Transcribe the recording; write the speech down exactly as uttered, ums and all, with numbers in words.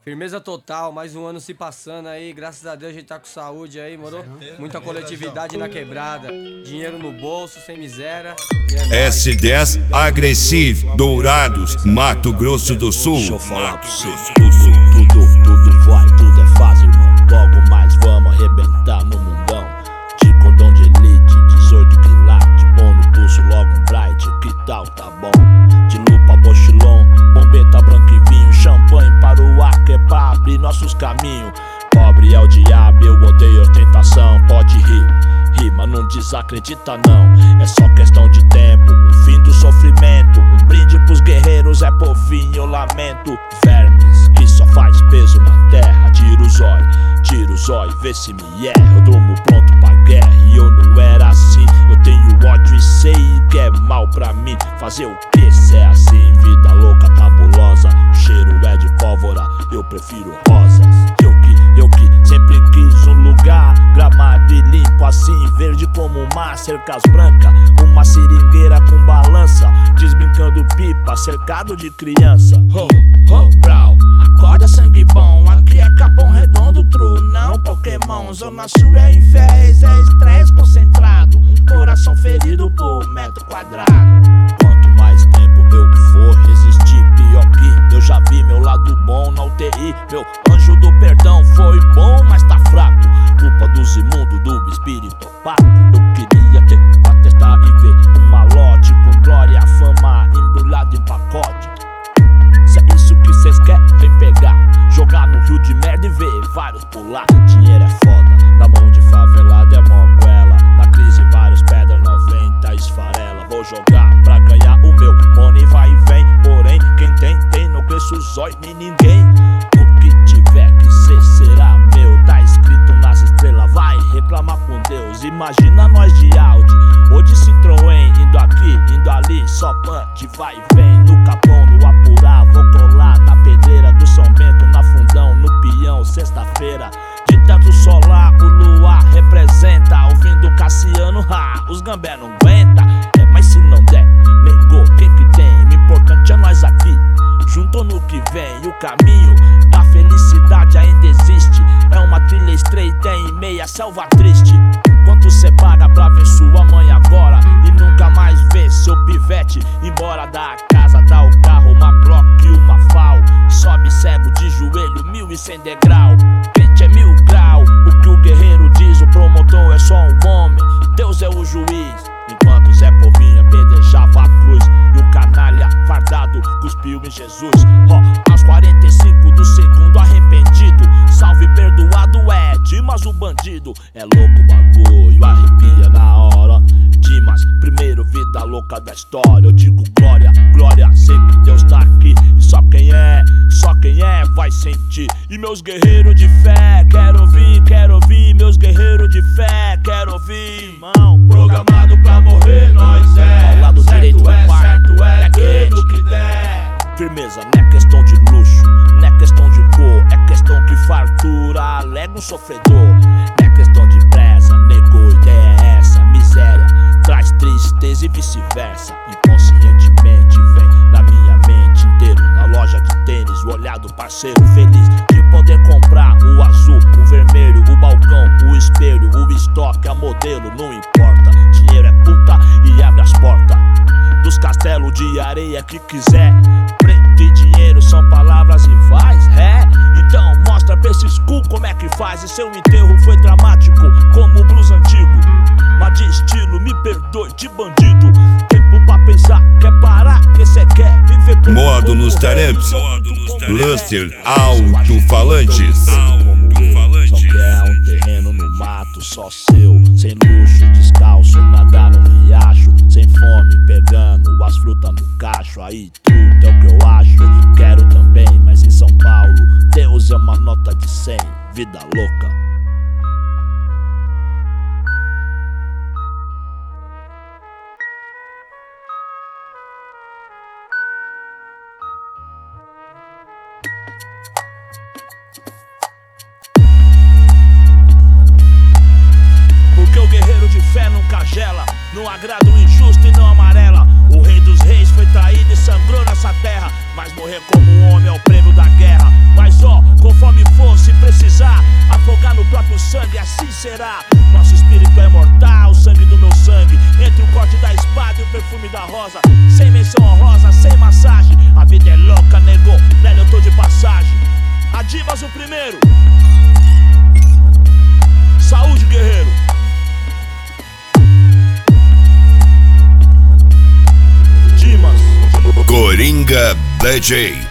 Firmeza total, mais um ano se passando aí, graças a Deus a gente tá com saúde aí, moro? Muita coletividade na quebrada, dinheiro no bolso, sem miséria. É S dez Agressive, Dourados, Mato Grosso do Sul. Deixa eu falar pra você, tudo, tudo, tudo vai, tudo é fácil, irmão. Logo mais vamos arrebentar no mundão. De cordão de elite, dezoito quilates, bom no pulso, logo um bright, que tal, tá bom? De lupa, bochilon, bombeta, branco e vinho, champanhe para o ar, que é pra abrir nossos caminhos. Pobre é o diabo, eu odeio ostentação. Pode rir, rir, mas não desacredita não. É só questão de tempo, o fim do sofrimento. Um brinde pros guerreiros é por fim, eu lamento. Vermes que só faz peso na terra. Tira o zóio, tira o zóio, vê se me erra. Eu durmo pronto pra guerra e eu não era assim. Eu tenho ódio e sei que é mal pra mim. Fazer o que se é assim? Vida louca, cabulosa. O cheiro é de pólvora, eu prefiro rosas. Eu que, eu que sempre quis um lugar gramado e limpo assim, verde como o mar, cercas brancas, uma seringueira com balança, desbrincando pipa, cercado de criança. Ho, ho, brau, acorda sangue bom, aqui é Capão Redondo, true, não Pokémon. Zona Sul é inveja, é estresse concentrado, coração ferido por metro quadrado. Quanto mais tempo eu for resistir, pior que eu já vi meu lado bom na U T I. Meu anjo do perdão foi bom, mas tá fraco. Culpa dos imundos, do espírito opaco. Eu queria ter pra testar e ver um malote com glória, fama embrulhado em pacote. Se é isso que cês querem, vem pegar, jogar no rio de merda e ver vários pular. Dinheiro é foda, na mão de favelado é monguela. Na crise vários pedra noventa esfarela. Vou jogar pra ganhar o meu money vai e vem. Porém, quem tem, tem, não cresce o zóio nem ninguém. O que tiver que ser, será meu. Tá escrito nas estrelas, vai reclamar com Deus. Imagina nós de Audi ou de Citroën, indo aqui, indo ali, só punch, vai e vem. No Capão, no Apurá, vou colar na pedreira do São Bento, na Fundão, no Peão, sexta-feira. De teto solar, o luar representa. Ouvindo Cassiano, ha, os gambé não aguenta. É, mas se não der, negou, o que que tem? O importante é nós aqui, junto no que vem. O caminho da felicidade ainda existe. É uma trilha estreita em meia selva triste. Quanto cê paga pra ver sua mãe agora e nunca mais ver seu pivete embora da casa? Dá o carro, uma Glock e uma Fal. Sobe cego de joelho, mil e cem degrau. Quente é mil grau, o que o guerreiro diz. O promotor é só um homem, Deus é o juiz. Enquanto Zé Povinho apedrejava a cruz e o canalha fardado cuspiu em Jesus. Ó, oh, aos quarenta e cinco do segundo arrependido, salve perdoado é Dimas o bandido. É louco o bagulho, arrepia na hora. Dimas, primeiro vida louca da história. Eu digo glória, glória, sei que Deus tá aqui. E só quem é, só quem é vai sentir. E meus guerreiros de fé, quero ouvir, quero ouvir. Meus guerreiros de fé, quero ouvir. Irmão, programado pra morrer, nós é. Ao lado direito é certo, é tudo que der. Firmeza, não é questão de luxo, não é questão de cor, é questão que fartura alega um sofredor. Não é questão de pressa, negou, ideia é essa. Miséria traz tristeza e vice-versa. Inconscientemente vem na minha mente inteiro. Na loja de tênis, o olhar do parceiro feliz de poder comprar o azul, o vermelho, o balcão, o espelho, o estoque, a modelo, não importa. Dinheiro é puta e abre as portas dos castelos de areia que quiser. Preto e dinheiro são palavras rivais, é? Então mostra pra esses cu como é que faz. E seu enterro foi dramático como o blues antigo, mas de estilo, me perdoe, de bandido. Tempo pra pensar, quer parar, que cê quer viver por Modo nos talentos, Luster Alto-Falantes. Só quer um terreno no mato, só seu. Sem luxo, descalço, nadar no riacho. Sem fome, pegando as frutas no cacho. Aí tudo é o que eu acho, quero também. Mas em São Paulo, Deus é uma nota de cem. Vida louca. Porque o guerreiro de fé nunca gela, não agrada o injusto e não amarela. O rei dos reis foi traído e sangrou nessa terra, mas morrer como um homem é o prêmio da guerra. Mas ó, vencerá. Nosso espírito é mortal, o sangue do meu sangue, entre o corte da espada e o perfume da rosa. Sem menção honrosa, sem massagem. A vida é louca, nego, nela eu tô de passagem. A Dimas o primeiro. Saúde, guerreiro. Dimas. Coringa D J.